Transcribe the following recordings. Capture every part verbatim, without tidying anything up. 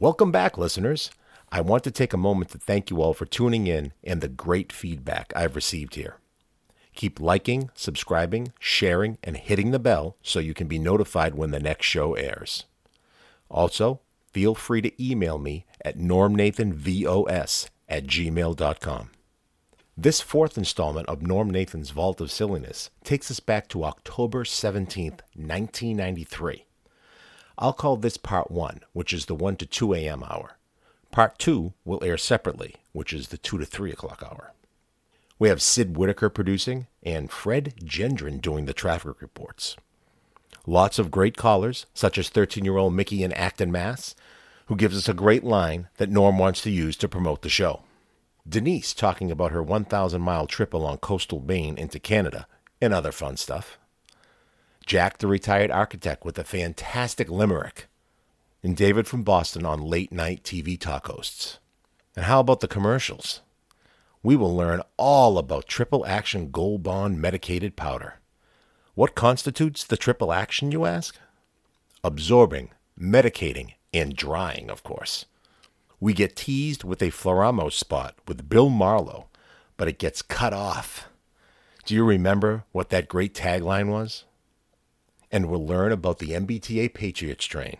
Welcome back, listeners. I want to take a moment to thank you all for tuning in and the great feedback I've received here. Keep liking, subscribing, sharing, and hitting the bell so you can be notified when the next show airs. Also, feel free to email me at normnathanvos at gmail dot com. This fourth installment of Norm Nathan's Vault of Silliness takes us back to October seventeenth, nineteen ninety-three. I'll call this part one, which is the one to two a.m. hour. Part two will air separately, which is the two to three o'clock hour. We have Sid Whitaker producing and Fred Gendron doing the traffic reports. Lots of great callers, such as thirteen-year-old Mickey in Acton, Mass., who gives us a great line that Norm wants to use to promote the show. Denise talking about her one thousand mile trip along coastal Maine into Canada and other fun stuff. Jack the retired architect with a fantastic limerick. And David from Boston on late night T V talk hosts. And how about the commercials? We will learn all about triple action Gold Bond medicated powder. What constitutes the triple action, you ask? Absorbing, medicating, and drying, of course. We get teased with a Floramo spot with Bill Marlowe, but it gets cut off. Do you remember what that great tagline was? And we'll learn about the M B T A Patriot strain.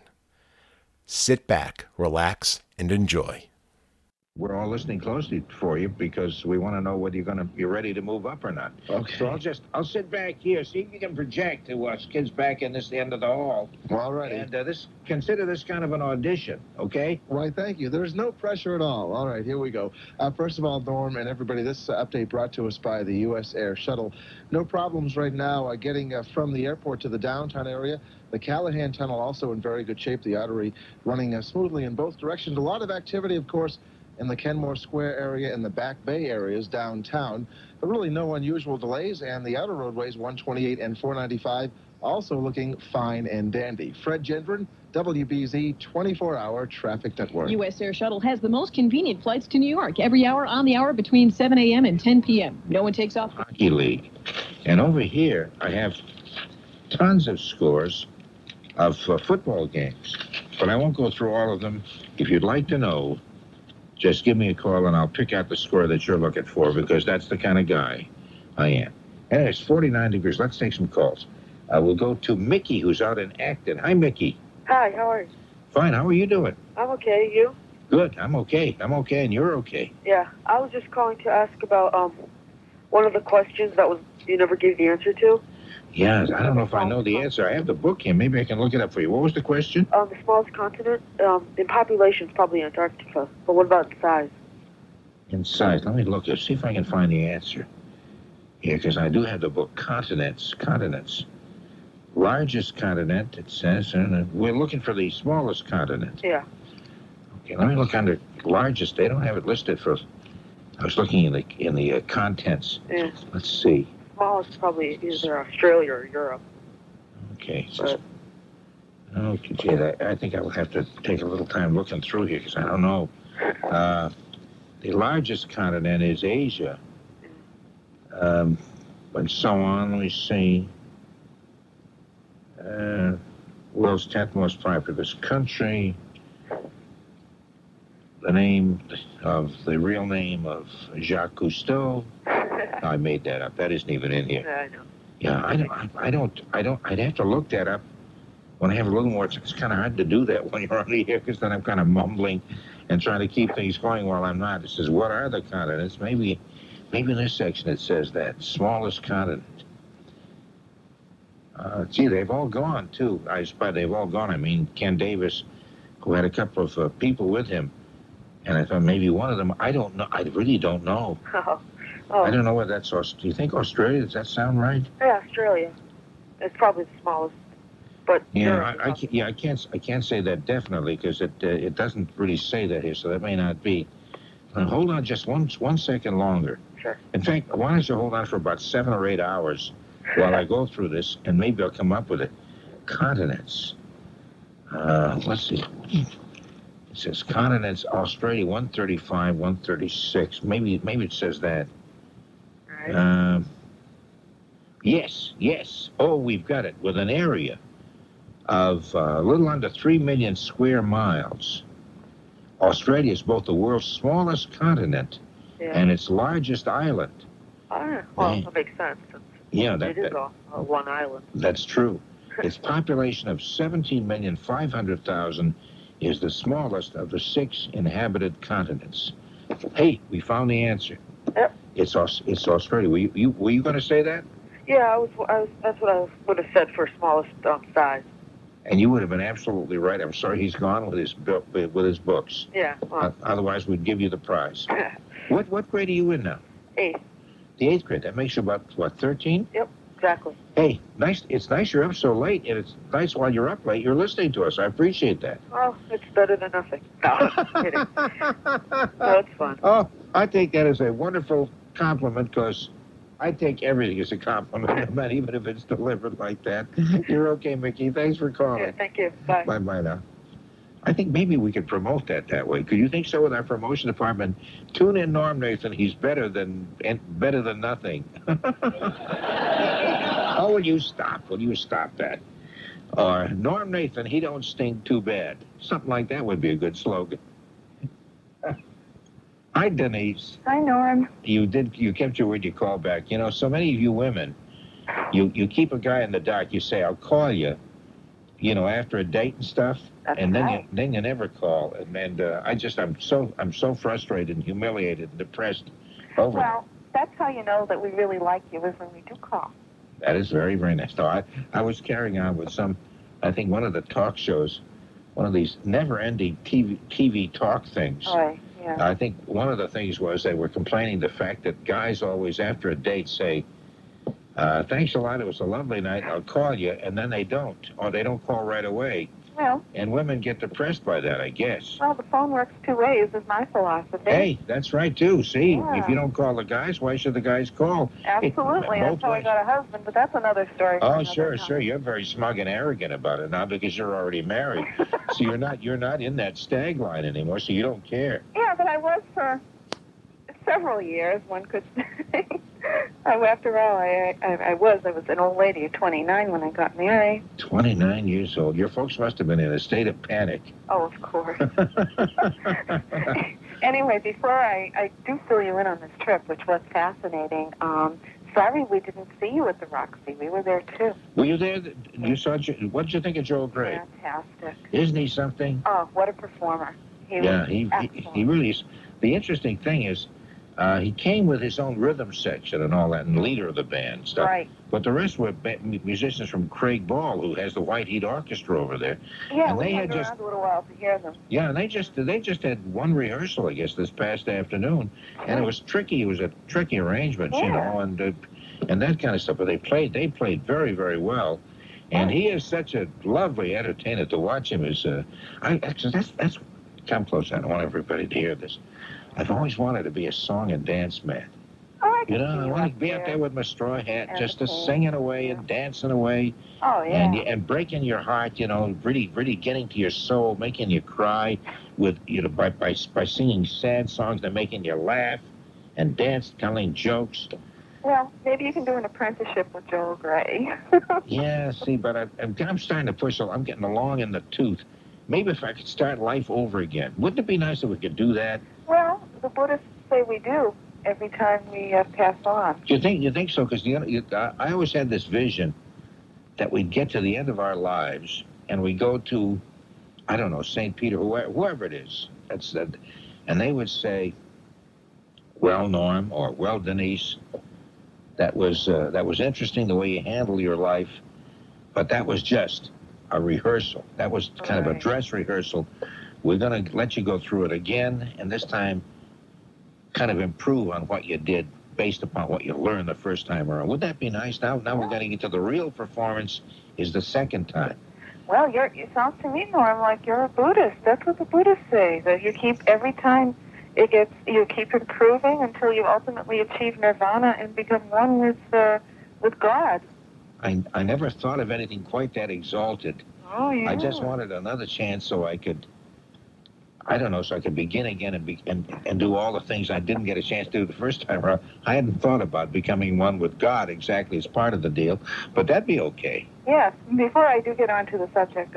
Sit back, relax, and enjoy. We're all listening closely for you because we want to know whether you're going to you're ready to move up or not. Okay. So I'll just I'll sit back here, see if you can project to us kids back in this end of the hall. All righty. And uh, this consider this kind of an audition, okay? Why, thank you. There's no pressure at all. All right, here we go. Uh, first of all, Norm and everybody, this uh, update brought to us by the U S Air Shuttle. No problems right now uh, getting uh, from the airport to the downtown area. The Callahan Tunnel also in very good shape. The artery running uh, smoothly in both directions. A lot of activity, of course, in the Kenmore Square area and the Back Bay areas downtown. But really no unusual delays, and the outer roadways, one twenty-eight and four ninety-five, also looking fine and dandy. Fred Gendron, W B Z twenty-four hour Traffic Network. U S Air Shuttle has the most convenient flights to New York, every hour on the hour between seven a.m. and ten p.m. No one takes off. Hockey League. And over here, I have tons of scores of uh, football games. But I won't go through all of them. If you'd like to know, just give me a call and I'll pick out the score that you're looking for because that's the kind of guy I am. Hey, it's forty-nine degrees. Let's take some calls. Uh, we'll go to Mickey, who's out in Acton. Hi, Mickey. Hi, how are you? Fine. How are you doing? I'm okay. You? Good. I'm okay. I'm okay, and you're okay. Yeah. I was just calling to ask about um one of the questions that was you never gave the answer to. Yeah, I don't know if I know the answer. I have the book here. Maybe I can look it up for you. What was the question? Um, the smallest continent um in population is probably Antarctica, but what about in size? In size. Let me look here. See if I can find the answer. Here, because I do have the book Continents. Continents. Largest continent, it says, and we're looking for the smallest continent. Yeah. Okay, let me look under largest. They don't have it listed for. I was looking in the in the uh, contents. Yeah. Let's see. Smallest is probably either Australia or Europe. Okay. So, okay, gee, I, I think I will have to take a little time looking through here because I don't know. Uh, the largest continent is Asia. Um, and so on. Let me see. Uh, world's tenth most populous country. The name of the real name of Jacques Cousteau. I made that up. That isn't even in here. Yeah, I know. Yeah, I don't. I don't. I don't. I'd have to look that up when I have a little more. It's, it's kind of hard to do that when you're on the air because then I'm kind of mumbling and trying to keep things going while I'm not. It says, "What are the continents?" Maybe, maybe in this section it says that smallest continent. Uh, gee, they've all gone too. I by they've all gone. I mean, Ken Davis, who had a couple of uh, people with him, and I thought maybe one of them. I don't know. I really don't know. Oh. Oh. I don't know whether that's. Aust- Do you think Australia? Does that sound right? Yeah, Australia. It's probably the smallest. But Yeah, Europe I, I can't, yeah, I can't. I can't say that definitely because it uh, it doesn't really say that here, so that may not be. Uh, hold on, just one one second longer. Sure. In fact, why don't you hold on for about seven or eight hours while I go through this, and maybe I'll come up with it. Continents. Uh, let's see. It says continents. Australia, one thirty-five, one thirty-six. Maybe maybe it says that. All right. Um, yes, yes. Oh, we've got it. With an area of uh, a little under three million square miles. Australia is both the world's smallest continent Yeah. and its largest island. Ah, well, Hey. that makes sense. Since Yeah, that, it is that a, a one island. that's true. Its population of seventeen million five hundred thousand is the smallest of the six inhabited continents. Hey, we found the answer. Yep. It's Aus- it's Australia. Were you, you were you going to say that? Yeah, I was. I was. That's what I would have said for smallest um, size. And you would have been absolutely right. I'm sorry he's gone with his bu- with his books. Yeah. Well, Uh, otherwise, we'd give you the prize. What what grade are you in now? eight. The eighth grade. That makes you about what, thirteen? Exactly. Hey, nice. It's nice you're up so late, and it's nice while you're up late. You're listening to us. I appreciate that. Well, it's better than nothing. No, I'm kidding. No, it's fun. Oh, I take that as a wonderful compliment because I take everything as a compliment, man, even if it's delivered like that. You're okay, Mickey. Thanks for Yeah, calling. thank you. Bye. Bye bye now. I think maybe we could promote that that way. Could you think so with our promotion department? Tune in Norm Nathan. He's better than and better than nothing. Oh, will you stop? Will you stop that? Or Norm Nathan, he don't stink too bad. Something like that would be a good slogan. Hi, Denise. Hi, Norm. You did. You kept your word. You called back. You know, so many of you women, you you keep a guy in the dark. You say, "I'll call you," you know, after a date and stuff, That's and then right. you then you never call. And, and uh, I just I'm so I'm so frustrated and humiliated and depressed over that. Well, that's how you know that we really like you is when we do call. That is very, very nice. No, I, I was carrying on with some, I think one of the talk shows, one of these never-ending T V, T V talk things. Oh, yeah. I think one of the things was they were complaining the fact that guys always, after a date, say, uh, thanks a lot, it was a lovely night, I'll call you, and then they don't, or they don't call right away. Well, And women get depressed by that, I guess. well, the phone works two ways is my philosophy. Hey, that's right, too. See, Yeah. if you don't call the guys, why should the guys call? Absolutely. It- That's both how I ways. got a husband, but that's another story. for Oh, another sure, time. sure. You're very smug and arrogant about it now because you're already married. So you're not you're not in that stag line anymore, so you don't care. Yeah, but I was for several years, one could say. Oh, after all, I, I I was. I was an old lady at twenty-nine when I got married. twenty-nine years old. Your folks must have been in a state of panic. Oh, of course. Anyway, before I, I do fill you in on this trip, which was fascinating, um, sorry we didn't see you at the Roxy. We were there, too. Were you there? You saw. Jo- What did you think of Joel Gray? Fantastic. Isn't he something? Oh, what a performer. He Yeah, was he, he excellent. he really is. The interesting thing is, uh, he came with his own rhythm section and all that, and leader of the band and stuff. Right. But the rest were ba- musicians from Craig Ball, who has the White Heat Orchestra over there. Yeah, And we they hung had around just- a little while to hear them. Yeah, and they just they just had one rehearsal, I guess, this past afternoon, and it was tricky. It was a tricky arrangement, you Yeah. know, and uh, and that kind of stuff. But they played they played very very well, and he is such a lovely entertainer to watch him. Is uh, I actually that's that's come close. I don't want everybody to hear this. I've always wanted to be a song and dance man. Oh, I can You know, see I you want up to be out there with my straw hat, And just the to cane, singing away yeah. and dancing away. Oh, yeah. And and breaking your heart, you know, really, really getting to your soul, making you cry, with you know, by by by singing sad songs that making you laugh, and dance, telling jokes. Well, maybe you can do an apprenticeship with Joel Gray. Yeah, see, but I, I'm I'm starting to push. I'm getting along in the tooth. Maybe if I could start life over again, wouldn't it be nice if we could do that? Well, the Buddhists say we do every time we uh, pass on. Do you think you think so? Because you know, you, I, I always had this vision that we'd get to the end of our lives and we go to, I don't know, Saint Peter, whoever, whoever it is. That's that, and they would say, "Well, Norm," or "Well, Denise, that was uh, that was interesting the way you handled your life, but that was just a rehearsal. That was kind of a Right. dress rehearsal. We're gonna let you go through it again, and this time, kind of improve on what you did based upon what you learned the first time around. Would that be nice? Now, now we're getting into the real performance. Is the second time. Well, you're, it sounds to me, Norm, like you're a Buddhist. That's what the Buddhists say, that you keep every time it gets, you keep improving until you ultimately achieve nirvana and become one with uh, with God. I I never thought of anything quite that exalted. Oh, yeah. I just wanted another chance so I could, I don't know, so I could begin again and, be, and and do all the things I didn't get a chance to do the first time around. I hadn't thought about becoming one with God exactly as part of the deal, but that'd be okay. Yes. Before I do get on to the subject of,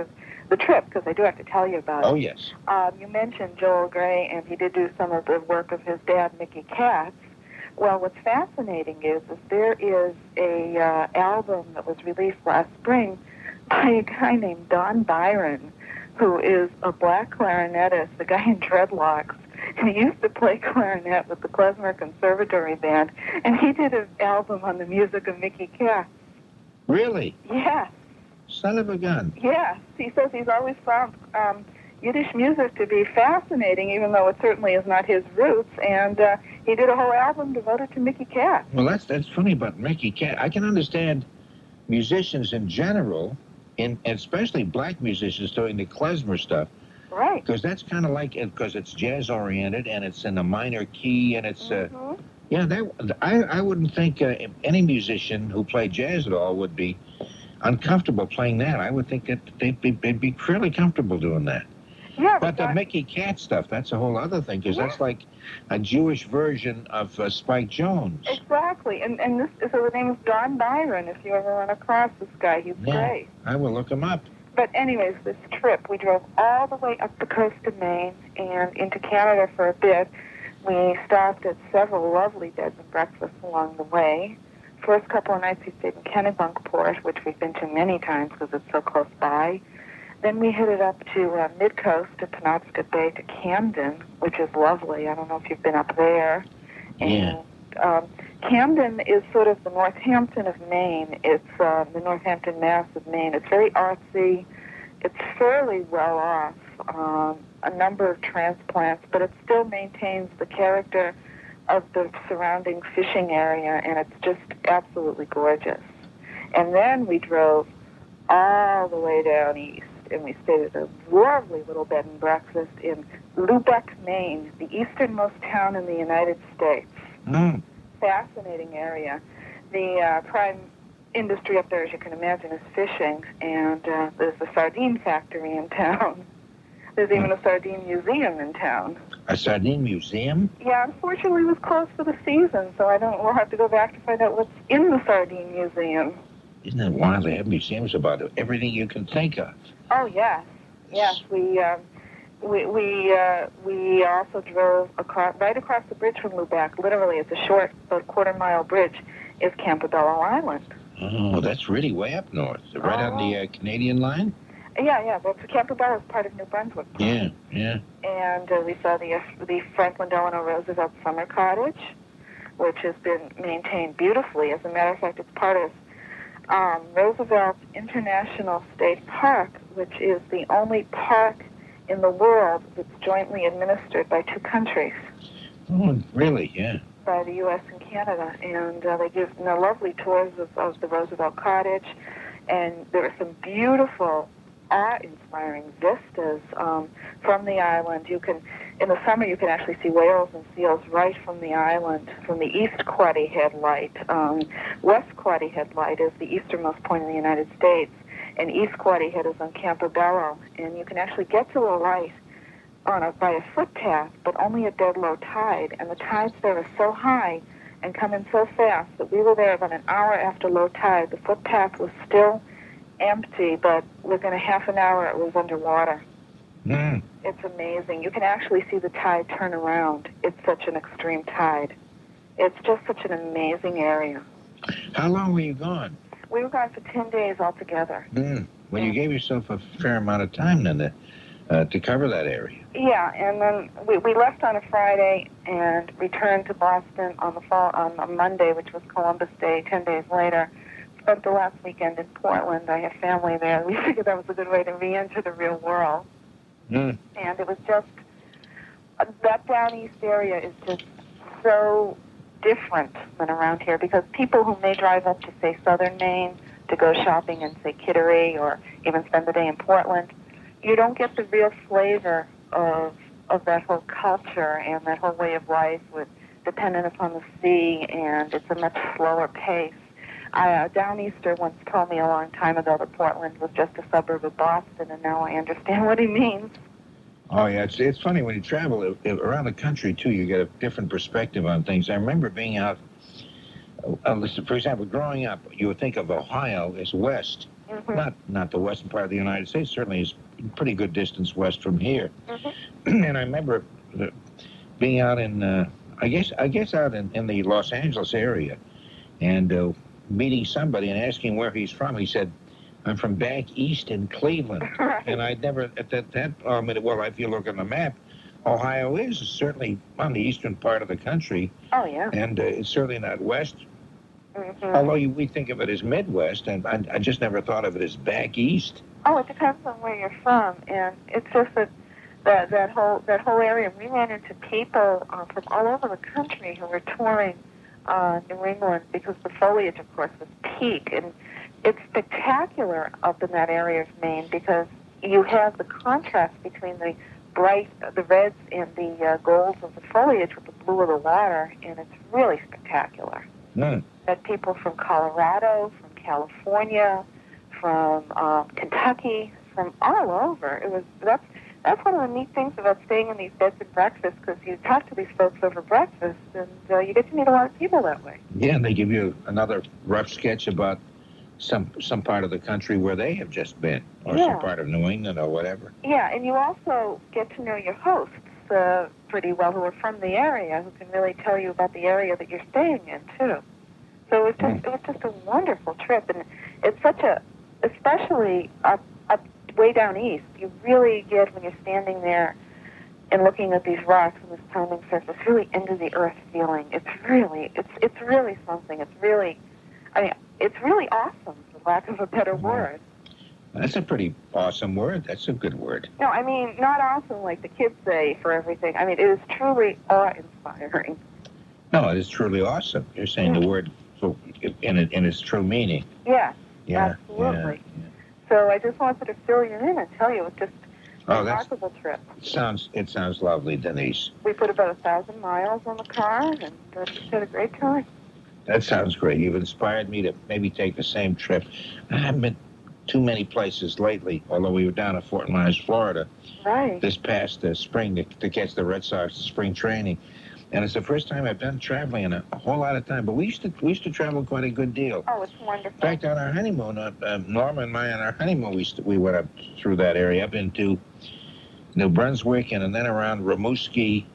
the trip, because I do have to tell you about it. Oh, yes. Um, you mentioned Joel Grey, and he did do some of the work of his dad, Mickey Katz. Well, what's fascinating is, is there is a uh, album that was released last spring by a guy named Don Byron, who is a black clarinetist, a guy in dreadlocks, and he used to play clarinet with the Klezmer Conservatory Band, and he did an album on the music of Mickey Katz. Really? Yes, Son of a gun. yes. He says he's always found um, Yiddish music to be fascinating, even though it certainly is not his roots, and uh, he did a whole album devoted to Mickey Katz. Well, that's that's funny about Mickey Katz. I can understand musicians in general, in especially black musicians doing the klezmer stuff, Right. because that's kind of like it, because it's jazz oriented and it's in a minor key and it's uh, Mhm. yeah. That I I wouldn't think uh, any musician who played jazz at all would be uncomfortable playing that. I would think that they'd be they'd be fairly comfortable doing that. Yeah, But the that- Mickey Katz stuff, that's a whole other thing, because that's like a Jewish version of uh, Spike Jones. Exactly, and and this so the name is Don Byron. If you ever run across this guy, he's Yeah. great. I will look him up. But anyways, this trip, we drove all the way up the coast of Maine and into Canada for a bit. We stopped at several lovely beds and breakfasts along the way. First couple of nights we stayed in Kennebunkport, which we've been to many times because it's so close by. Then we headed up to uh, mid-coast to Penobscot Bay to Camden, which is lovely. I don't know if you've been up there. Yeah. And, um, Camden is sort of the Northampton of Maine. It's uh, the Northampton, Mass of Maine. It's very artsy. It's fairly well off, um, a number of transplants, but it still maintains the character of the surrounding fishing area, and it's just absolutely gorgeous. And then we drove all the way down east, and we stayed at a lovely little bed and breakfast in Lubec, Maine, the easternmost town in the United States. Mm. Fascinating area. The uh, prime industry up there, as you can imagine, is fishing, and uh, there's a sardine factory in town. There's even a sardine museum in town. A sardine museum? Yeah, unfortunately it was closed for the season, so I don't. We'll have to go back to find out what's in the sardine museum. Isn't it wild? They have museums about everything you can think of. Oh yes, yes. We uh, we we uh, we also drove across, right across the bridge from Lubec. Literally, it's a short, about quarter mile bridge. Is Campobello Island. Oh, that's really way up north. Right on the uh, Canadian line? Yeah, yeah. That's Campobello is part of New Brunswick. Yeah, yeah. And uh, we saw the uh, the Franklin Delano Roosevelt Summer Cottage, which has been maintained beautifully. As a matter of fact, it's part of um, Roosevelt International State Park, which is the only park in the world that's jointly administered by two countries, Oh, really? Yeah. by the U S and Canada. And uh, they give you know, lovely tours of, of the Roosevelt Cottage, and there are some beautiful, awe-inspiring vistas um, from the island. You can, in the summer, you can actually see whales and seals right from the island, from the East Quoddy Head Light. Um, West Quoddy Head Light is the easternmost point in the United States, and East Quoddy Head is on Campobello, and you can actually get to the light on a, by a footpath, but only at dead low tide, and the tides there are so high and come in so fast that we were there about an hour after low tide. The footpath was still empty, but within a half an hour it was underwater. Mm. It's amazing. You can actually see the tide turn around. It's such an extreme tide. It's just such an amazing area. How long were you gone? We were gone for ten days altogether. Mm. Well, you gave yourself a fair amount of time then to, uh, to cover that area. Yeah, and then we, we left on a Friday and returned to Boston on the fall on a Monday, which was Columbus Day, ten days later. Spent the last weekend in Portland. I have family there. We figured that was a good way to re-enter the real world. Mm. And it was just, uh, that down east area is just so different than around here, because people who may drive up to, say, southern Maine to go shopping in, say, Kittery, or even spend the day in Portland, you don't get the real flavor of of that whole culture and that whole way of life, with dependent upon the sea, and it's a much slower pace. I, uh, Downeaster once told me a long time ago that Portland was just a suburb of Boston, and now I understand what he means. Oh, yeah. It's, it's funny when you travel uh, uh, around the country, too, you get a different perspective on things. I remember being out, uh, listen, for example, growing up, you would think of Ohio as west. Mm-hmm. Not not the western part of the United States, certainly is pretty good distance west from here. Mm-hmm. And I remember the, being out in, uh, I guess, I guess out in, in the Los Angeles area, and uh, meeting somebody and asking where he's from. He said, "I'm from back east in Cleveland." Right. And I'd never at that that. I mean, well, if you look on the map, Ohio is certainly on the eastern part of the country, Oh, yeah. and uh, it's certainly not west. Mm-hmm. Although you, we think of it as Midwest, and I, I just never thought of it as back east. Oh, it depends on where you're from, and it's just that that, that whole that whole area. We ran into people uh, from all over the country who were touring uh, New England because the foliage, of course, was peak, and it's spectacular up in that area of Maine because you have the contrast between the bright, the reds and the uh, golds of the foliage with the blue of the water, and it's really spectacular. Mm. Had people from Colorado, from California, from um, Kentucky, from all over. It was that's that's one of the neat things about staying in these beds and breakfasts, because you talk to these folks over breakfast, and uh, you get to meet a lot of people that way. Yeah, and they give you another rough sketch about some some part of the country where they have just been, or Yeah. some part of New England or whatever. Yeah, and you also get to know your hosts uh, pretty well, who are from the area, who can really tell you about the area that you're staying in too. So it was just it was just a wonderful trip, and it's such a, especially up up way down east, you really get when you're standing there and looking at these rocks and this pounding surface, really into the earth feeling. It's really it's it's really something. It's really, I mean, it's really awesome, for lack of a better word. That's a pretty awesome word. That's a good word. No, I mean, not awesome like the kids say for everything. I mean, it is truly awe-inspiring. No, it is truly awesome. You're saying the word so in it in its true meaning. Yeah, Yeah, absolutely. yeah. So I just wanted to fill you in and tell you it was just a Oh, that's remarkable trip. it sounds it sounds lovely, Denise. We put about a thousand miles on the car and uh, just had a great time. That sounds great. You've inspired me to maybe take the same trip. I haven't been too many places lately, although we were down at Fort Myers, Florida, Right. this past uh, spring to, to catch the Red Sox spring training. And it's the first time I've been traveling in a, a whole lot of time. But we used to we used to travel quite a good deal. Oh, it's wonderful. In fact, on our honeymoon, uh, uh, Norma and I on our honeymoon, we st- we went up through that area, up into New Brunswick, and, and then around Rimouski,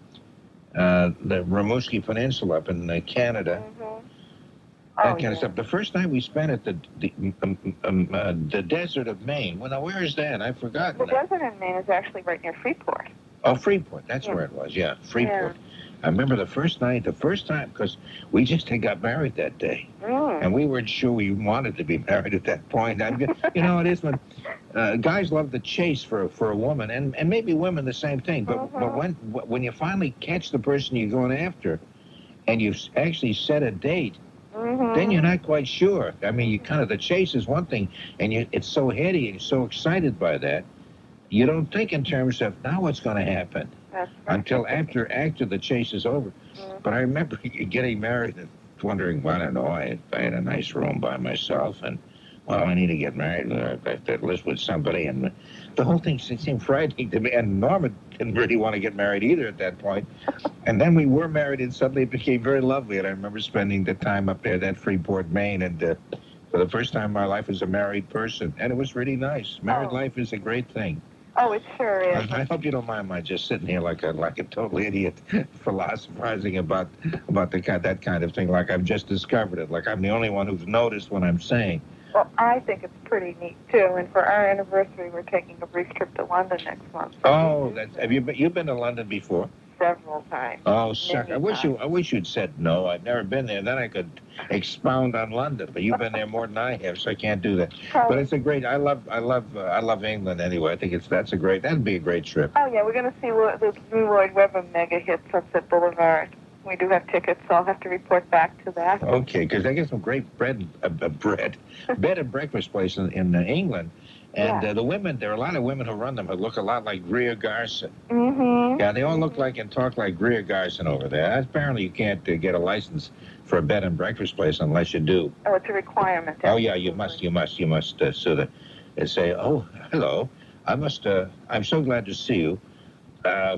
uh, the Rimouski Peninsula up in uh, Canada. Mm-hmm. That Oh, kind yeah. of stuff. The first night we spent at the the, um, um, uh, the desert of Maine. Well, now where is that? I've forgotten. The that. desert in Maine is actually right near Freeport. Oh, Freeport. That's Yeah. where it was. Yeah, Freeport. Yeah. I remember the first night, the first time, because we just had got married that day, Mm. and we weren't sure we wanted to be married at that point. I'm, g- you know, it is when uh, guys love the chase for for a woman, and, and maybe women the same thing. But Mhm. but when when you finally catch the person you're going after, and you've actually set a date, Mm-hmm. then you're not quite sure. I mean, you kind of the chase is one thing, and you it's so heady and you're so excited by that, you don't think in terms of now what's going to happen That's right. until after after the chase is over. Mhm. But I remember getting married and wondering, well, I don't know, I had, I had a nice room by myself, and well, I need to get married. I have to live with somebody, and the whole thing seemed frightening to me. And Norma didn't really want to get married either at that point. And then we were married, and suddenly it became very lovely. And I remember spending the time up there, that Freeport, Maine, and uh, for the first time in my life as a married person, and it was really nice. Married Oh. life is a great thing. Oh, it sure is. I, I hope you don't mind my just sitting here like a like a total idiot, philosophizing about about the kind that kind of thing. Like I've just discovered it. Like I'm the only one who's noticed what I'm saying. Well, I think it's pretty neat too. And for our anniversary, we're taking a brief trip to London next month. Oh, that's, have you been, you've been to London before? Several times. Oh, suck. I Many wish you I wish you'd said no. I've never been there. Then I could expound on London. But you've been there more than I have, so I can't do that. But Probably. it's a great. I love I love uh, I love England anyway. I think it's that's a great. That'd be a great trip. Oh yeah, we're going to see what the new Lloyd Webber mega hit Sunset Boulevard. We do have tickets, so I'll have to report back to that. Okay, because they get some great bread, uh, uh, bread, bed and breakfast place in, in uh, England, and Yeah. uh, the women. There are a lot of women who run them who look a lot like Greer Garson. Mm-hmm. Yeah, they all look like and talk like Greer Garson over there. Apparently, you can't uh, get a license for a bed and breakfast place unless you do. Oh, it's a requirement. Oh yeah, you must, you must, you must uh, sort of uh, say, oh, hello. I must. Uh, I'm so glad to see you. Uh,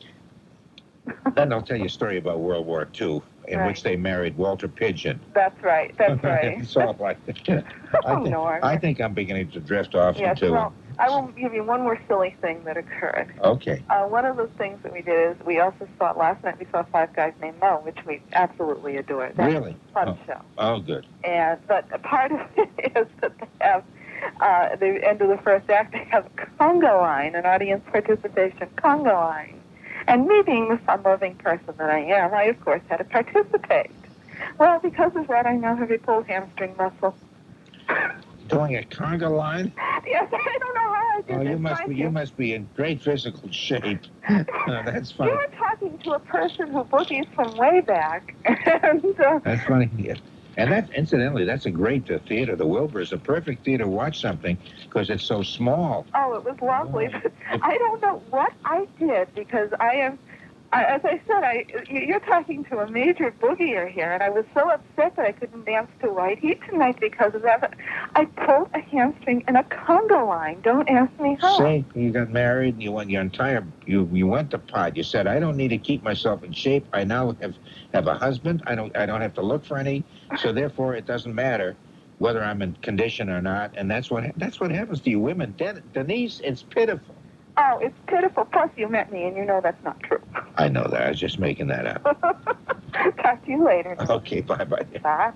then I'll tell you a story about World War Two, in Right. which they married Walter Pidgeon. That's right. That's right. Sort of like that. I, Oh, think, Norm. I think I'm beginning to drift off Yes, into well, I will give you one more silly thing that occurred. Okay. Uh, one of the things that we did is we also saw, last night we saw Five Guys Named Mo, which we absolutely adored. That's Really? a fun oh. show. Oh, good. And, but a part of it is that they have, uh, at the end of the first act, they have a conga line, an audience participation conga line. And me being the fun-loving person that I am, I, of course, had to participate. Well, because of that, I now have a pulled hamstring muscle. Doing a conga line? Yes, I don't know how I did Oh, you this, must mind be. You must be in great physical shape. Oh, that's funny. You're talking to a person who boogies from way back, and uh, That's funny. Yeah. And that, incidentally, that's a great uh, theater. The Wilbur is a perfect theater to watch something because it's so small. oh, it was lovely. But I don't know what I did because I am, I, as I said, I you're talking to a major boogier here, and I was so upset that I couldn't dance to White Heat tonight because of that. I pulled a hamstring in a conga line. Don't ask me how. Say, you got married, and you went your entire, you you went to pot. You said, I don't need to keep myself in shape. I now have have a husband. I don't I don't have to look for any. So therefore, it doesn't matter whether I'm in condition or not. And that's what that's what happens to you women. Den- Denise, it's pitiful. Oh, it's pitiful. Plus, you met me, and you know that's not true. I know that. I was just making that up. Talk to you later. Okay, bye-bye. Bye.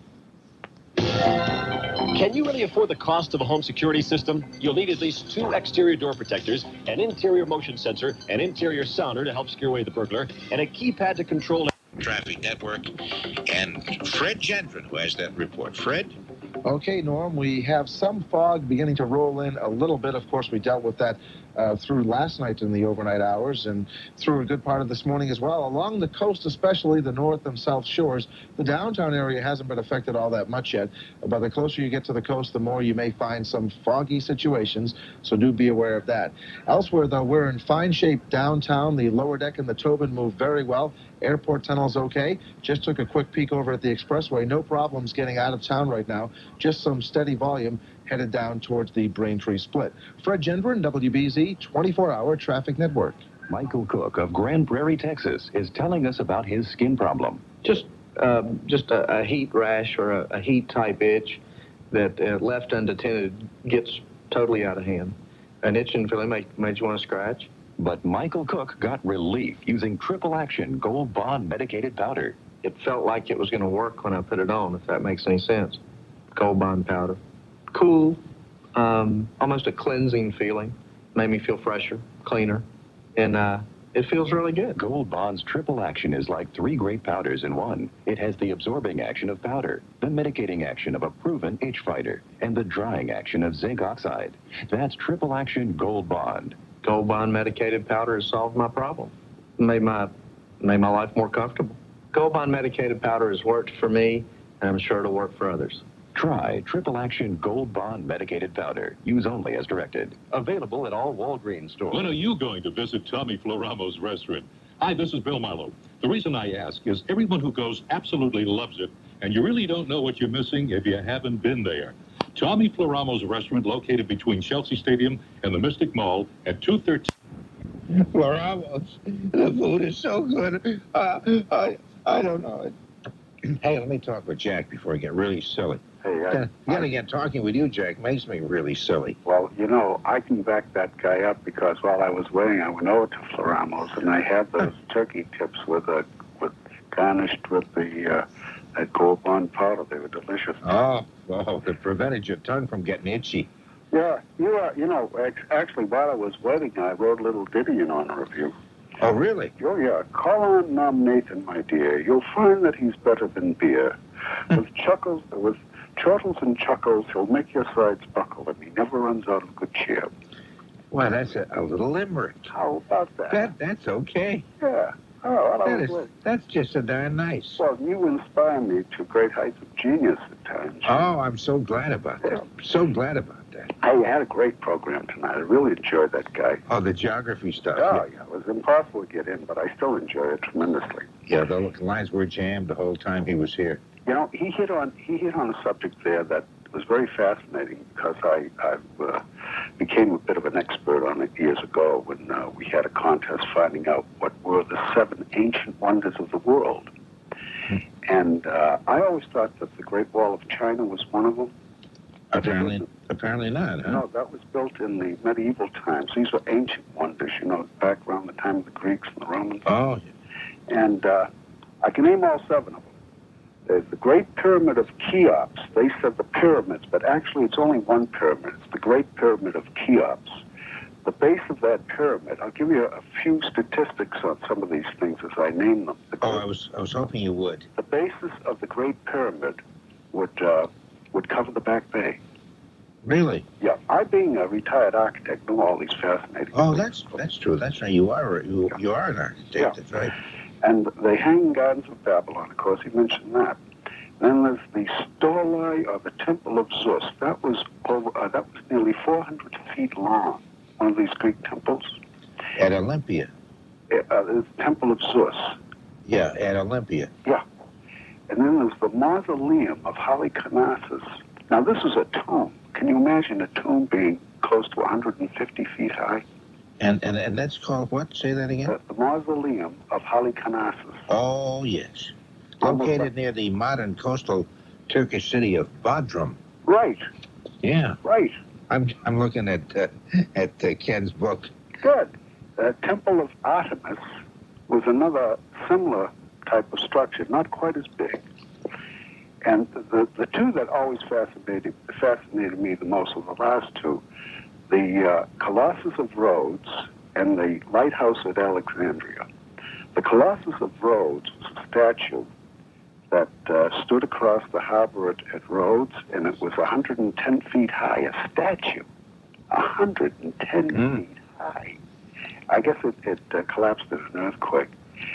Can you really afford the cost of a home security system? You'll need at least two exterior door protectors, an interior motion sensor, an interior sounder to help scare away the burglar, and a keypad to control Traffic Network, and Fred Gendron, who has that report. Fred? Okay, Norm, we have some fog beginning to roll in a little bit. Of course, we dealt with that uh, through last night in the overnight hours and through a good part of this morning as well. Along the coast, especially the north and south shores, the downtown area hasn't been affected all that much yet. But the closer you get to the coast, the more you may find some foggy situations, so do be aware of that. Elsewhere, though, we're in fine shape downtown. The lower deck and the Tobin move very well. Airport tunnel's okay. Just took a quick peek over at the expressway. No problems getting out of town right now. Just some steady volume headed down towards the Braintree split. Fred Gendron, W B Z, twenty-four hour Traffic Network. Michael Cook of Grand Prairie, Texas, is telling us about his skin problem. Just uh, just a, a heat rash or a, a heat-type itch that uh, left unattended gets totally out of hand. An itching feeling made, made you want to scratch. But Michael Cook got relief using Triple Action Gold Bond Medicated Powder. It felt like it was going to work when I put it on, if that makes any sense. Gold Bond powder. Cool, um, almost a cleansing feeling. Made me feel fresher, cleaner, and uh, it feels really good. Gold Bond's Triple Action is like three great powders in one. It has the absorbing action of powder, the medicating action of a proven itch fighter, and the drying action of zinc oxide. That's Triple Action Gold Bond. Gold Bond medicated powder has solved my problem. Made my, made my life more comfortable. Gold Bond medicated powder has worked for me, and I'm sure it'll work for others. Try Triple Action Gold Bond Medicated Powder. Use only as directed. Available at all Walgreens stores. When are you going to visit Tommy Floramo's restaurant? Hi, this is Bill Marlowe. The reason I ask is everyone who goes absolutely loves it, and you really don't know what you're missing if you haven't been there. Tommy Floramo's restaurant, located between Chelsea Stadium and the Mystic Mall at two thirteen. Floramo's. The food is so good. Uh, I, I don't know. Hey, let me talk with Jack before I get really silly. Hey, I, Then again, talking with you, Jack, makes me really silly. well, you know, I can back that guy up because while I was waiting, I went over to Floramo's and I had those turkey tips with a with garnished with the uh, that Gold Bond powder. They were delicious. Oh, well, it prevented your tongue from getting itchy. Yeah, you are. You know, ac- actually, while I was waiting, I wrote a little ditty in honor of you. Oh, really? Oh, yeah. Call on um, Nathan, my dear. You'll find that he's better than beer. With chuckles, with chortles and chuckles, he'll make your sides buckle, and he never runs out of good cheer. Well, that's a, a little limerick. How about that? That That's okay. Yeah. Oh, well, I That was is, waiting. that's just a darn nice. Well, you inspire me to great heights of genius at times. Oh, I'm so glad about that. So glad about that. Hey, you had a great program tonight. I really enjoyed that guy. Oh, the geography stuff. Oh, yeah. It was impossible to get in, but I still enjoy it tremendously. Yeah, the lines were jammed the whole time he was here. You know, he hit on he hit on a subject there that was very fascinating because I I uh, became a bit of an expert on it years ago when uh, we had a contest finding out what were the seven ancient wonders of the world. Hmm. And uh, I always thought that the Great Wall of China was one of them. Apparently, Apparently not, huh? No, that was built in the medieval times. These were ancient wonders, you know, back around the time of the Greeks and the Romans. Oh. And uh, I can name all seven of them. There's the Great Pyramid of Cheops. They said the pyramids, but actually it's only one pyramid. It's the Great Pyramid of Cheops. The base of that pyramid, I'll give you a few statistics on some of these things as I name them. The Oh, I was I was hoping you would. The basis of the Great Pyramid would uh, would cover the Back Bay. Really? Yeah, I, being a retired architect, know all these fascinating Oh, things. that's that's true. That's right. You are you you are an architect. Yeah. That's right. And the Hanging Gardens of Babylon, of course, he mentioned that. Then there's the Stolai, or the Temple of Zeus. That was over. Uh, that was nearly four hundred feet long. One of these Greek temples. At Olympia. Uh, the Temple of Zeus. Yeah, at Olympia. Yeah. And then there's the Mausoleum of Halicarnassus. Now, this is a tomb. Can you imagine a tomb being close to one hundred fifty feet high? And and, and that's called what? Say that again? Uh, the Mausoleum of Halicarnassus. Oh, yes. Almost Located like- near the modern coastal Turkish city of Bodrum. Right, Yeah. right. I'm I'm looking at uh, at uh, Ken's book. Good. The Temple of Artemis was another similar type of structure, not quite as big. And the, the two that always fascinated, fascinated me the most were the last two, the uh, Colossus of Rhodes and the Lighthouse at Alexandria. The Colossus of Rhodes was a statue that uh, stood across the harbor at, at Rhodes, and it was one hundred ten feet high, a statue. one hundred ten Mm. feet high. I guess it, it uh, collapsed in an earthquake.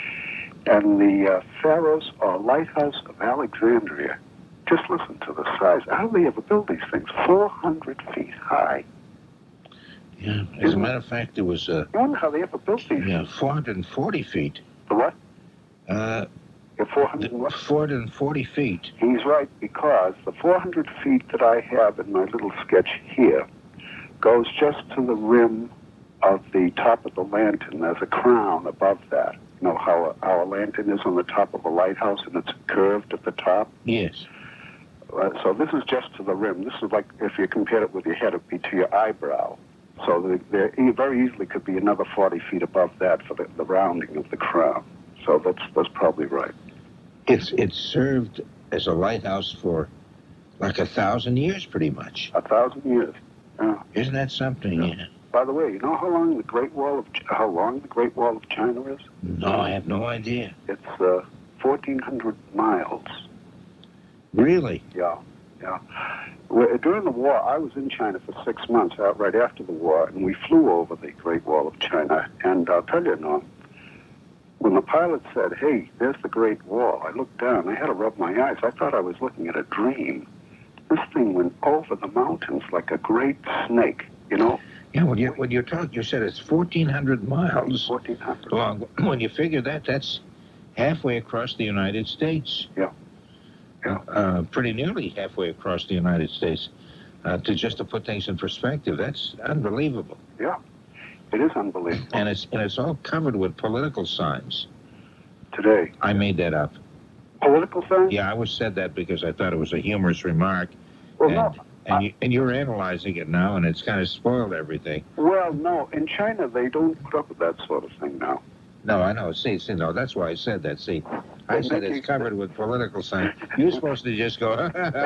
And the uh, Pharos, or Lighthouse of Alexandria, just listen to the size. How do they ever build these things? four hundred feet high. Yeah. As a matter of fact, there was uh, I wonder how they ever built these. yeah, four hundred forty feet. The what? Uh, The four hundred what? four hundred forty feet. He's right, because the four hundred feet that I have in my little sketch here goes just to the rim of the top of the lantern. There's a crown above that. You know how a, how a lantern is on the top of a lighthouse and it's curved at the top? Yes. Uh, so this is just to the rim. This is like, if you compared it with your head, it'd be to your eyebrow. So the, there e- very easily could be another forty feet above that for the, the rounding of the crown. So that's that's probably right. It's it's served as a lighthouse for like a thousand years, pretty much. A thousand years. Yeah. Isn't that something? Yeah. Yeah. By the way, you know how long the Great Wall of Ch- how long the Great Wall of China is? No, I have no idea. It's uh, fourteen hundred miles. Really? Yeah, yeah. Well, during the war, I was in China for six months, out right after the war, and we flew over the Great Wall of China. And I'll tell you, Norm, when the pilot said, "Hey, there's the Great Wall," I looked down. I had to rub my eyes. I thought I was looking at a dream. This thing went over the mountains like a great snake, you know? Yeah, when you when you talk, you said it's fourteen hundred miles fourteen hundred. long. When you figure that, that's halfway across the United States. Yeah. Yeah. Uh, pretty nearly halfway across the United States. Uh, to just to put things in perspective, that's unbelievable. Yeah, it is unbelievable. And it's and it's all covered with political signs. Today. I made that up. Political signs? Yeah, I was said that because I thought it was a humorous remark. Well, and, no. and, you, and you're analyzing it now, and it's kind of spoiled everything. Well, no. In China, they don't put up with that sort of thing now. No, I know. See, see, no, that's why I said that. See, I They said make it's you- covered with political signs. You're supposed to just go,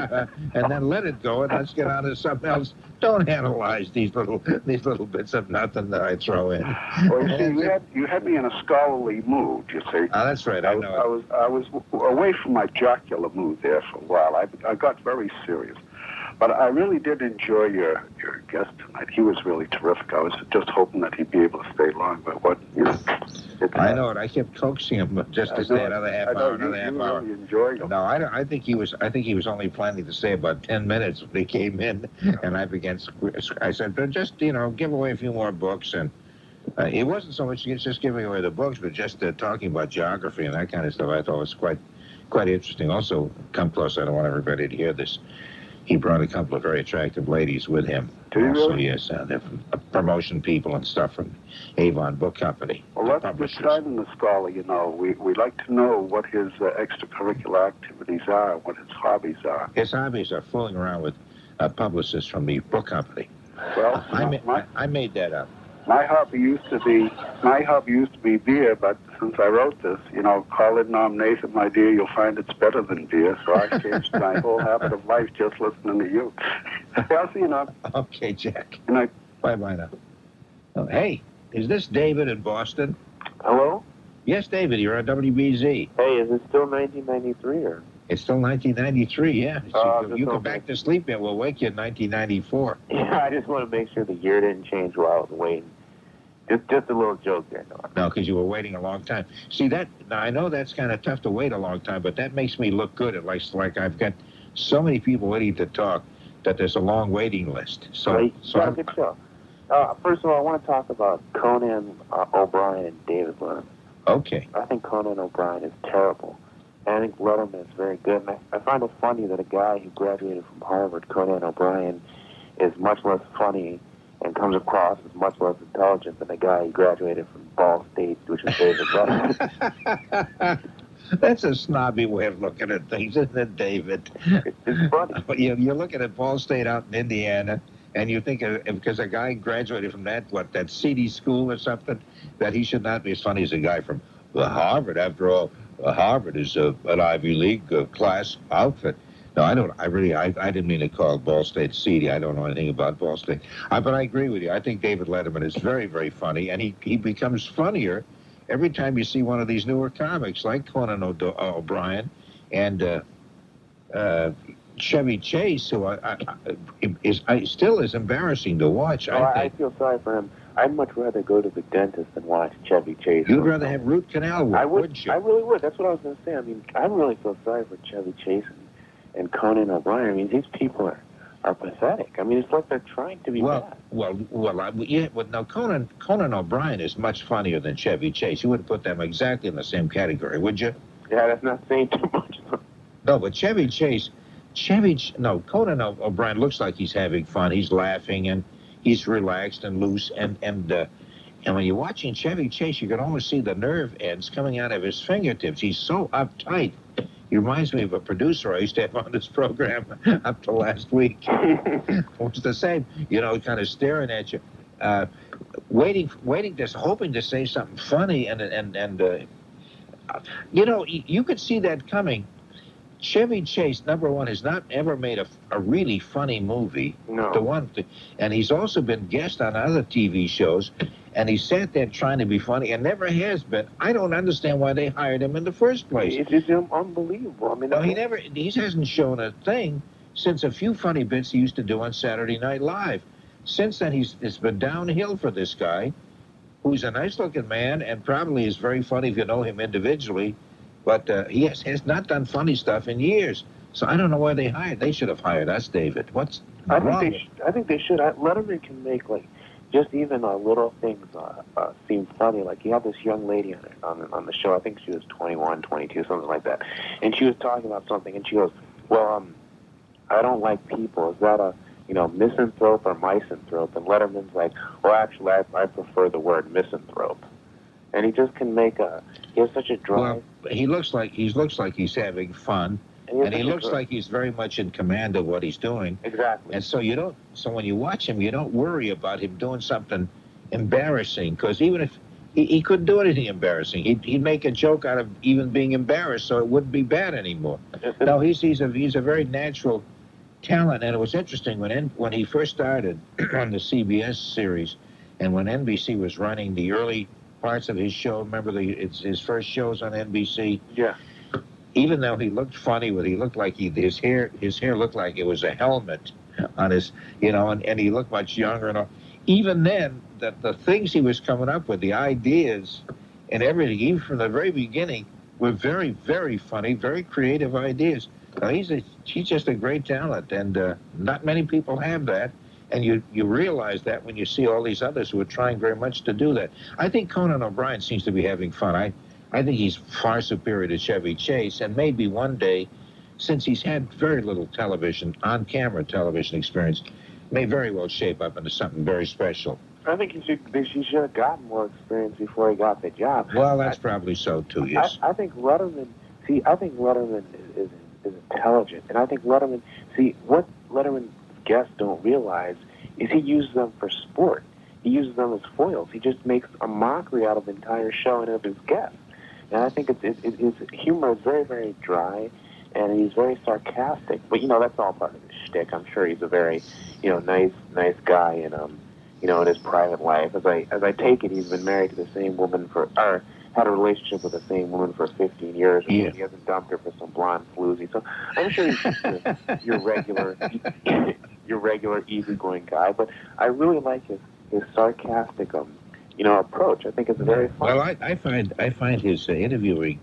and then let it go, and let's get on to something else. Don't analyze these little these little bits of nothing that I throw in. Well, you see, you had, you had me in a scholarly mood, you see. Oh, that's right. I I was, know. I was I was w- away from my jocular mood there for a while. I, I got very serious. But I really did enjoy your, your guest tonight. He was really terrific. I was just hoping that he'd be able to stay long, but what, you know. It's, I know it. I kept coaxing him just I to know stay it. another half I know hour, you, another half you hour. really enjoyed him. No, I, don't- I think he was. I think he was only planning to stay about ten minutes when they came in, and I began. squ- I said, "But just you know, give away a few more books." And uh, it wasn't so much just giving away the books, but just uh, talking about geography and that kind of stuff. I thought was quite, quite interesting. Also, come close. I don't want everybody to hear this. He brought a couple of very attractive ladies with him. Did he also, really? yes, uh, they're from uh, promotion people and stuff from Avon Book Company. Well, the that's the publishers. sign in the scholar, you know. We, we like to know what his uh, extracurricular activities are, what his hobbies are. His hobbies are fooling around with a publicist from the book company. Well, I, my, ma- I, I made that up. my hobby used to be my hobby used to be beer, but since I wrote this, you know, call it nomination, my dear, you'll find it's better than beer. So I changed my whole habit of life just listening to you. I'll see you now. Okay, Jack. Good night. Bye-bye now. Oh, hey, is this David in Boston? Hello? Yes, David, you're on W B Z. Hey, is it still nineteen ninety-three or? It's still nineteen ninety-three, yeah. Uh, So you go okay. back to sleep and we'll wake you in nineteen ninety-four. Yeah, I just want to make sure the year didn't change while I was waiting. Just, just a little joke there, Norm. No, because you were waiting a long time. See, that, now I know that's kind of tough to wait a long time, but that makes me look good. It likes, like I've got so many people waiting to talk that there's a long waiting list. So, Hey, so got a I'm- good show. Uh, first of all, I want to talk about Conan uh, O'Brien and David Letterman. okay. I think Conan O'Brien is terrible. And I think Letterman is very good. And I, I find it funny that a guy who graduated from Harvard, Conan O'Brien, is much less funny and comes across as much less intelligent than a guy who graduated from Ball State, which is David Letterman. That's a snobby way of looking at things, isn't it, David? It's funny. You- You're looking at Ball State out in Indiana, and you think uh, because a guy graduated from that, what, that seedy school or something, that he should not be as funny as a guy from uh, Harvard. After all, uh, Harvard is uh, an Ivy League uh, class outfit. No, I don't. I really, I, I didn't mean to call Ball State seedy. I don't know anything about Ball State. I, but I agree with you. I think David Letterman is very, very funny, and he, he becomes funnier every time you see one of these newer comics like Conan O'Do- O'Brien and uh, uh, Chevy Chase, who I, I, I- is I, still is embarrassing to watch. Oh, I I, I think feel sorry for him. I'd much rather go to the dentist than watch Chevy Chase. you'd rather have root canal work, I would. wouldn't you? I really would. That's what I was going to say. I mean, I really feel sorry for Chevy Chase and, and Conan O'Brien. I mean, these people are, are pathetic. I mean, it's like they're trying to be Well, bad. well, well, I, yeah, but now Conan Conan O'Brien is much funnier than Chevy Chase. You wouldn't put them exactly in the same category, would you? Yeah, that's not saying too much. No, but Chevy Chase, Chevy, Ch- no, Conan O- O'Brien looks like he's having fun. He's laughing and he's relaxed and loose. And and uh, and when you're watching Chevy Chase, you can almost see the nerve ends coming out of his fingertips. He's so uptight. He reminds me of a producer I used to have on this program up to last week. It was the same, you know, kind of staring at you, uh, waiting, waiting, just hoping to say something funny, and and and uh, you know, y- you could see that coming. Chevy Chase, number one, has not ever made a, a really funny movie. No. The one, th- and he's also been guest on other T V shows, and he sat there trying to be funny and never has been. I don't understand why they hired him in the first place. It's just un- unbelievable. I mean, No, he never. He hasn't shown a thing since a few funny bits he used to do on Saturday Night Live. Since then, he's it's been downhill for this guy, who's a nice-looking man and probably is very funny if you know him individually, but uh, he has, has not done funny stuff in years. So I don't know why they hired. They should have hired us, David. What's I think wrong? they. Sh- I think they should. I, Letterman can make like just even uh, little things uh, uh, seem funny. Like you have this young lady on, on on the show. I think she was twenty-one, twenty-two, something like that, and she was talking about something, and she goes, "Well, um, I don't like people. Is that a you know misanthrope or misanthrope?" And Letterman's like, "Well, actually, I, I prefer the word misanthrope." And he just can make a. He has such a drive. Well, he looks like he looks like he's having fun, And he has and he such a looks dri- like he's very much in command of what he's doing. Exactly. And so you don't. So when you watch him, you don't worry about him doing something embarrassing, because even if he, he couldn't do anything embarrassing, he'd, he'd make a joke out of even being embarrassed, so it wouldn't be bad anymore. No, he's he's a he's a very natural talent, and it was interesting when N, when he first started on the C B S series, and when N B C was running the early parts of his show. Remember the it's his first shows on N B C. Yeah. Even though he looked funny, with he looked like he his hair his hair looked like it was a helmet on his, you know, and, and he looked much younger and all. Even then, that the things he was coming up with, the ideas and everything, even from the very beginning, were very, very funny, very creative ideas. Now, he's a, he's just a great talent, and uh, not many people have that. And you, you realize that when you see all these others who are trying very much to do that. I think Conan O'Brien seems to be having fun. I, I think he's far superior to Chevy Chase, and maybe one day, since he's had very little television, on-camera television experience, may very well shape up into something very special. I think he should. He should have gotten more experience before he got the job. Well, that's I, probably so too. Yes. I, I think Letterman. See, I think Letterman is, is is intelligent, and I think Letterman. See, what Letterman guests don't realize is he uses them for sport. He uses them as foils. He just makes a mockery out of the entire show and of his guests. And I think it's, it, it, his humor is very, very dry, and he's very sarcastic. But, you know, that's all part of his shtick. I'm sure he's a very, you know, nice, nice guy, and, um, you know, in his private life. As I, as I take it, he's been married to the same woman for, or had a relationship with the same woman for fifteen years. And Yeah. he hasn't dumped her for some blonde floozy. So I'm sure he's just your, your regular, your regular easygoing guy. But I really like his, his sarcastic, um, you know, approach. I think it's very fun. Well, I, I find I find his uh, interviewing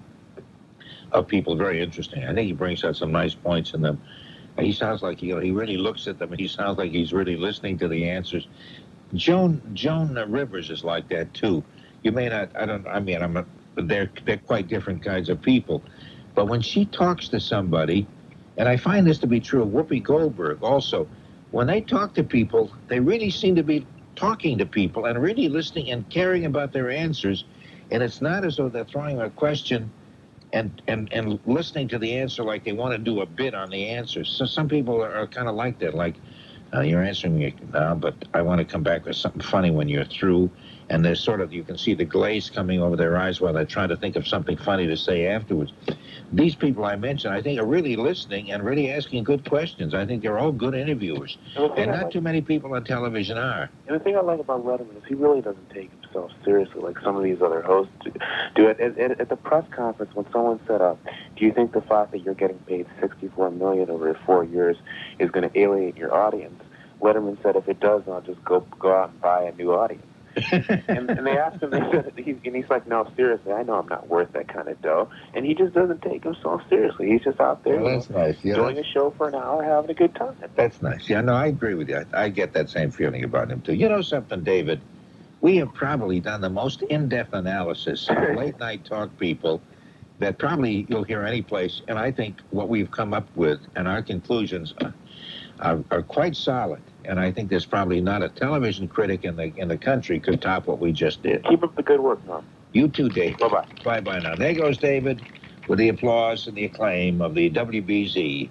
of people very interesting. I think he brings out some nice points in them. He sounds like, you know, he really looks at them, and he sounds like he's really listening to the answers. Joan Joan uh, Rivers is like that too. You may not. I don't. I mean, I'm. A, they're they're quite different kinds of people, but when she talks to somebody, and I find this to be true of Whoopi Goldberg also, when they talk to people, they really seem to be talking to people and really listening and caring about their answers, and it's not as though they're throwing a question and and and listening to the answer like they want to do a bit on the answer. So some people are, are kind of like that, like, uh, you're answering me now, but I want to come back with something funny when you're through. And there's sort of, you can see the glaze coming over their eyes while they're trying to think of something funny to say afterwards. These people I mentioned, I think, are really listening and really asking good questions. I think they're all good interviewers. And not too many people on television are. And the thing I like about Letterman is he really doesn't take himself seriously like some of these other hosts do. At, at, at the press conference, when someone said, uh, do you think the fact that you're getting paid sixty-four million dollars over four years is going to alienate your audience? Letterman said, if it does, I'll just go go out and buy a new audience. and, and they asked him, they said, he's, and he's like, no, seriously, I know I'm not worth that kind of dough. And he just doesn't take himself seriously. He's just out there, Well, that's you know, nice. Yeah, doing that's- a show for an hour, having a good time. That's nice. Yeah, no, I agree with you. I, I get that same feeling about him, too. You know something, David? We have probably done the most in-depth analysis of late-night talk people that probably you'll hear any place. And I think what we've come up with and our conclusions are, are, are quite solid. And I think there's probably not a television critic in the in the country could top what we just did. Keep up the good work, Norm. You too, Dave. Bye-bye. Bye-bye now. There goes David with the applause and the acclaim of the W B Z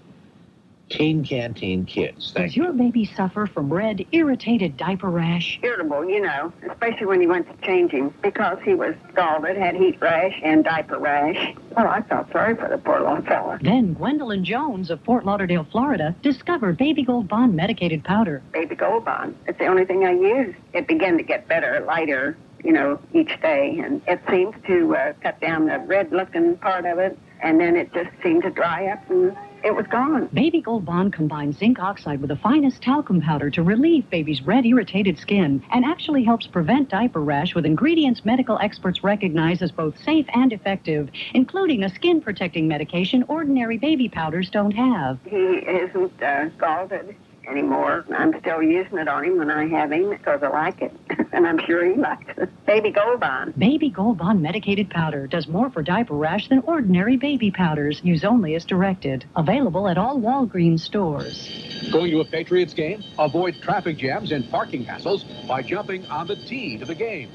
Teen Canteen Kids. Thank Does your baby suffer from red, irritated diaper rash? Irritable, you know, especially when he went to change him because he was scalded, had heat rash and diaper rash. Well, I felt sorry for the poor little fella. Then Gwendolyn Jones of Fort Lauderdale, Florida, discovered Baby Gold Bond medicated powder. Baby Gold Bond. It's the only thing I used. It began to get better, lighter, you know, each day, and it seemed to uh, cut down the red-looking part of it, and then it just seemed to dry up and it was gone. Baby Gold Bond combines zinc oxide with the finest talcum powder to relieve baby's red, irritated skin and actually helps prevent diaper rash with ingredients medical experts recognize as both safe and effective, including a skin-protecting medication ordinary baby powders don't have. He isn't uh, scalded anymore. I'm still using it on him when I have him because I like it, and I'm sure he likes it. Baby Gold Bond. Baby Gold Bond medicated powder does more for diaper rash than ordinary baby powders. Use only as directed. Available at all Walgreens stores. Going to a Patriots game? Avoid traffic jams and parking hassles by jumping on the tee to the game.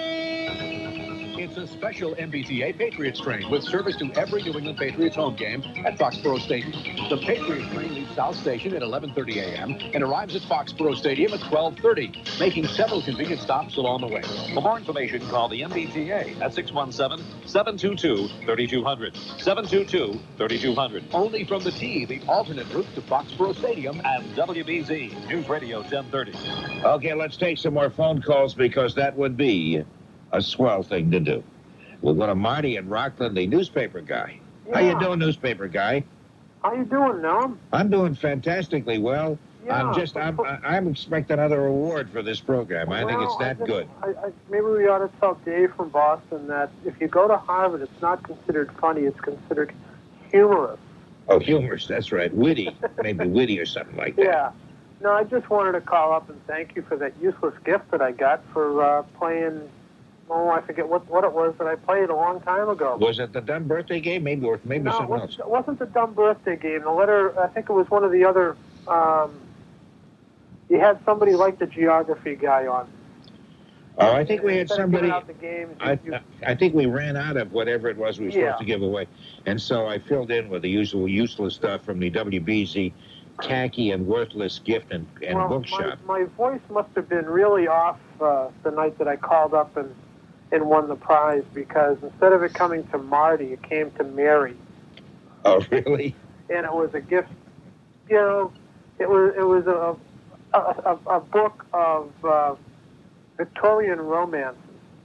It's a special M B T A Patriots train with service to every New England Patriots home game at Foxborough Stadium. The Patriots train leaves South Station at eleven thirty a.m. and arrives at Foxborough Stadium at twelve thirty, making several convenient stops along the way. For more information, call the M B T A at six one seven, seven two two, three two zero zero. seven two two, three two zero zero. Only from the tee, the alternate route to Foxborough Stadium And W B Z News Radio ten thirty. Okay, let's take some more phone calls because that would be a swell thing to do. We'll go to Marty in Rockland, the newspaper guy. How you doing, newspaper guy? How you doing, Norm? I'm doing fantastically well. Yeah. I'm just, I'm, I'm expecting another award for this program. I think it's Well, I that just- good. I, I, maybe we ought to tell Dave from Boston that if you go to Harvard, it's not considered funny, it's considered humorous. Oh, humorous, that's right. Witty, maybe witty or something like that. Yeah. No, I just wanted to call up and thank you for that useless gift that I got for uh, playing, oh, I forget what, what it was that I played a long time ago. Was it the dumb birthday game? Maybe, or maybe No, it something wasn't, else. it wasn't the dumb birthday game. The letter, I think it was one of the other, um, you had somebody like the geography guy on. Oh, I think we had Instead of giving somebody. out the games, I, you- I think we ran out of whatever it was we were Yeah. supposed to give away. And so I filled in with the usual useless stuff from the W B Z tacky and worthless gift and, and well, bookshop. My, my voice must have been really off uh, the night that I called up and, and won the prize, because instead of it coming to Marty, it came to Mary. Oh, really? And it was a gift. You know, it was it was a a, a, a book of uh, Victorian romances.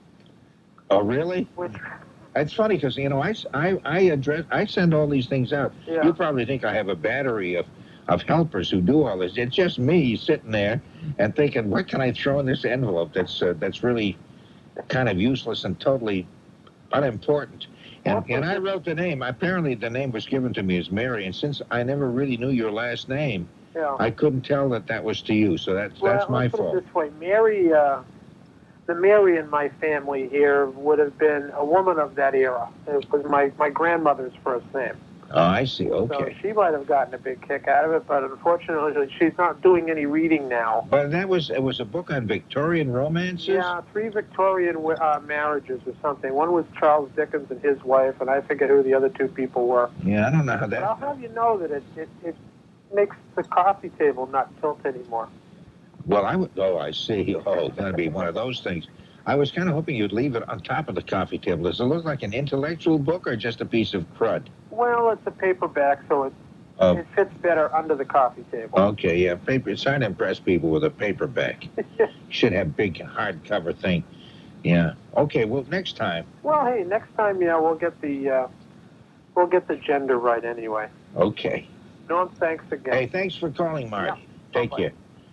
Oh, really? Which, It's funny because, you know, I, I, I, address, I send all these things out. Yeah. You probably think I have a battery of, of helpers who do all this. It's just me sitting there and thinking, what can I throw in this envelope that's uh, that's really kind of useless and totally unimportant? And, and I wrote the name. Apparently the name was given to me as Mary, and since I never really knew your last name, yeah. I couldn't tell that that was to you, so that's, well, that's my let's put fault. it this way. Mary, uh, the Mary in my family here would have been a woman of that era. It was my, my grandmother's first name. Oh, I see. Okay. So she might have gotten a big kick out of it, but unfortunately she's not doing any reading now. But that was, it was a book on Victorian romances? Yeah, three Victorian uh, marriages or something. One was Charles Dickens and his wife, and I forget who the other two people were. Yeah, I don't know how that... But I'll have you know that it, it, it makes the coffee table not tilt anymore. Well, I would... Oh, I see. Oh, that'd be one of those things. I was kind of hoping you'd leave it on top of the coffee table. Does it look like an intellectual book or just a piece of crud? Well, it's a paperback, so it, Oh. it fits better under the coffee table. Okay, yeah, paper. It's hard to impress people with a paperback. Should have big hardcover thing. Yeah. Okay. Well, next time. Well, hey, next time, yeah, we'll get the uh, we'll get the gender right anyway. Okay. Norm, thanks again. Hey, thanks for calling, Marty. Take care.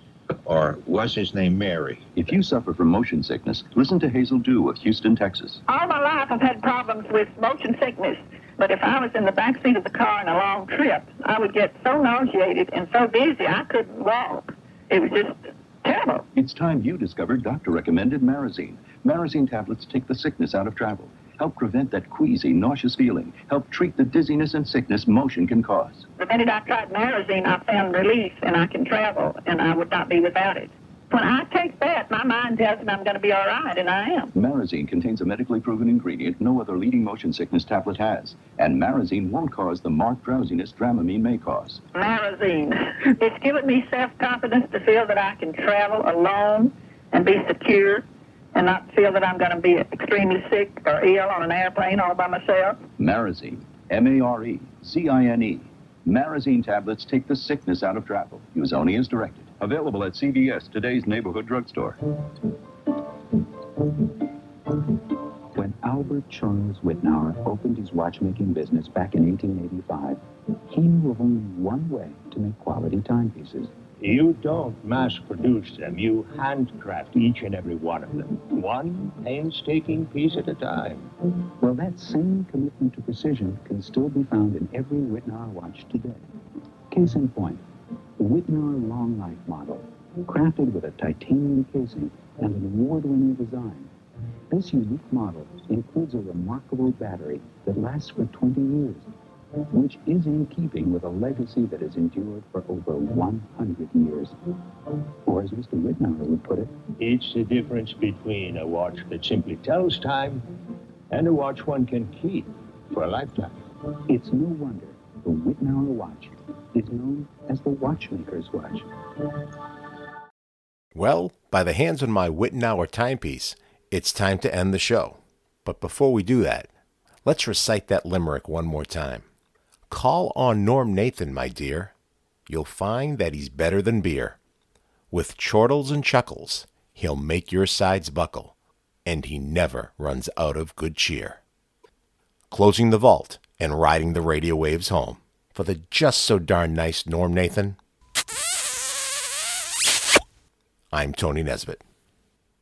Or was his name Mary? If you suffer from motion sickness, listen to Hazel Dew of Houston, Texas. All my life I've had problems with motion sickness, but if I was in the back seat of the car on a long trip, I would get so nauseated and so dizzy I couldn't walk. It was just terrible. It's time you discovered doctor-recommended Marazine. Marazine tablets take the sickness out of travel, help prevent that queasy, nauseous feeling, help treat the dizziness and sickness motion can cause. The minute I tried Marazine, I found relief, and I can travel, and I would not be without it. When I take that, my mind tells me I'm going to be all right, and I am. Marazine contains a medically proven ingredient no other leading motion sickness tablet has. And Marazine won't cause the marked drowsiness Dramamine may cause. Marazine. It's given me self-confidence to feel that I can travel alone and be secure and not feel that I'm going to be extremely sick or ill on an airplane all by myself. Marazine. M A R E Z I N E. Marazine tablets take the sickness out of travel. Use only as directed. Available at C V S, today's neighborhood drugstore. When Albert Charles Wittnauer opened his watchmaking business back in eighteen eighty-five, he knew of only one way to make quality timepieces. You don't mass-produce them. You handcraft each and every one of them, one painstaking piece at a time. Well, that same commitment to precision can still be found in every Wittnauer watch today. Case in point, the Wittnauer Long Life model, crafted with a titanium casing and an award-winning design. This unique model includes a remarkable battery that lasts for twenty years, which is in keeping with a legacy that has endured for over one hundred years. Or as Mister Wittnauer would put it, It's the difference between a watch that simply tells time and a watch one can keep for a lifetime. it's no wonder the Wittnauer watch is known as the watchmaker's watch. Well, by the hands on my Wittnauer timepiece, it's time to end the show. But before we do that, let's recite that limerick one more time. Call on Norm Nathan, my dear. You'll find that he's better than beer. With chortles and chuckles, he'll make your sides buckle, and he never runs out of good cheer. Closing the vault and riding the radio waves home. For the just so darn nice Norm Nathan, I'm Tony Nesbitt.